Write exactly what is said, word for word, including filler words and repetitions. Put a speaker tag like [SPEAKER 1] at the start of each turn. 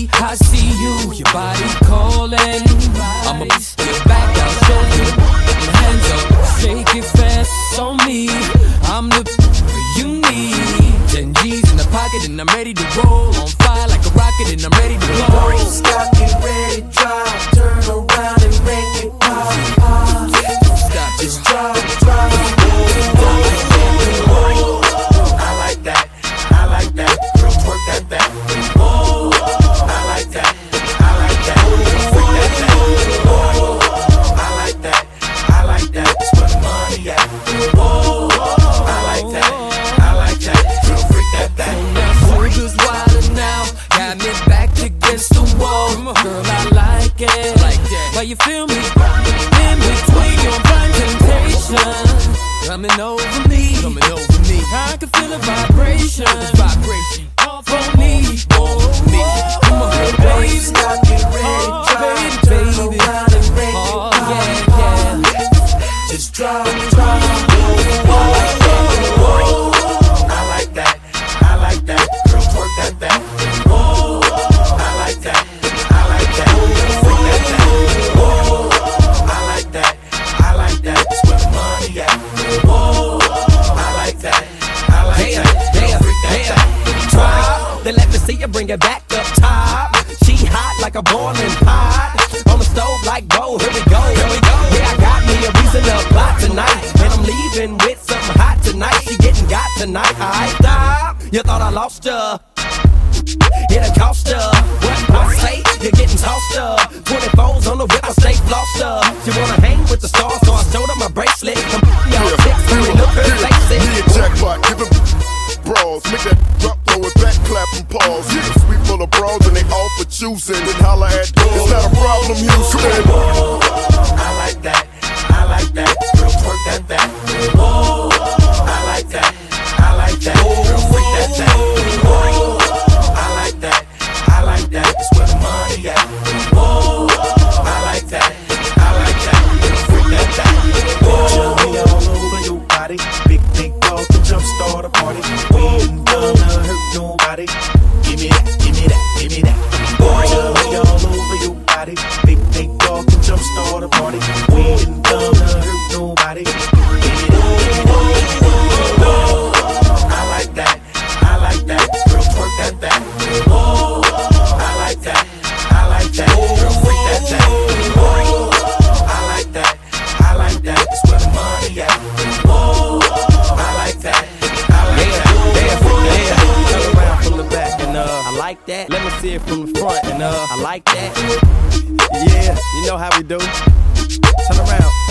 [SPEAKER 1] see, I see you, your body calling. I'ma get back, I'll show you. Your hands up, shake it fast on me. I'm the you need. Ten G's in the pocket and I'm ready to roll. On fire like a rocket and I'm ready to blow.
[SPEAKER 2] Don't stop, get ready, drive. Turn around and make it pop, pop.
[SPEAKER 1] Stop,
[SPEAKER 2] just drive, drive. I like that, I like that. Girl, twerk that back. Oh, I like that, I like that. Freak that back. Oh, I like that, I like that. That's where the money at. Oh, I like that, I like that. Girl, freak that back.
[SPEAKER 1] Now sugar's wildin' now, got me back against the wall. Girl, I like it, like that. Why you feel me? In between your blind temptation, coming over me, coming over me. I can feel a vibration, vibration off on me, on me. Come on, baby,
[SPEAKER 2] Stop, get ready,
[SPEAKER 1] oh,
[SPEAKER 2] drive.
[SPEAKER 1] baby,
[SPEAKER 2] Turn
[SPEAKER 1] baby.
[SPEAKER 2] around and make
[SPEAKER 1] Oh
[SPEAKER 2] it pop,
[SPEAKER 1] yeah, yeah.
[SPEAKER 2] pop. Just drive, drive. I like that, I like that. Girl, twerk that back. Oh, I like that, I like that. Freak that back. Oh, I like that, I like that. That's where the money at. Oh, I like that, I like
[SPEAKER 1] Hey,
[SPEAKER 2] that.
[SPEAKER 1] hey,
[SPEAKER 2] Girl, freak that
[SPEAKER 1] hey,
[SPEAKER 2] back.
[SPEAKER 1] try. Then let me see you bring it back up top. She hot like a boiling pot. On the stove like gold. Here we go, here we go. Yeah, I got me a reason to plot tonight, and I'm leaving with something hot tonight. She getting got tonight. I stop. You thought I lost ya? It'll cost ya. What I say? You're getting tossed up. twenty-fours on the whip, I stay flossed up. She wanna hang with the stars, so I showed her my bracelet. Come y'all chicks, hurry, look her face it.
[SPEAKER 3] Yeah, jackpot, give it bras. Make that drop, throw it back, clap and pause. Yeah, sweet full of bras and they all for choosing. Then holla at girls. It's not a problem, Houston.
[SPEAKER 2] Oh, I like that, I like that. Girl, twerk that back. Oh, I like that, I like that. Girl, freak that back. Oh, I like that, I like that. That's where the money at. Oh, I like that, I like that. Girl, freak that back. Oh, me all over your body. Big, big dog to jumpstart a party. We ain't gonna hurt nobody. Give me that, give me that, give me that. Oh, me all over your body. Big, big dog to jumpstart a party. We ain't gonna hurt nobody. Give me that, give me that, give me that. Oh, I like that, I like that. Girl, twerk that back. Oh, I like that, I like that. Girl, freak that back. Oh, I like that, I like that. That's where the money at. Oh, I like that, I like that. Freak that back.
[SPEAKER 1] Turn around from the back and uh, I like that. Let me see it from the front and uh, I like that. Yeah, you know how we do. Turn around.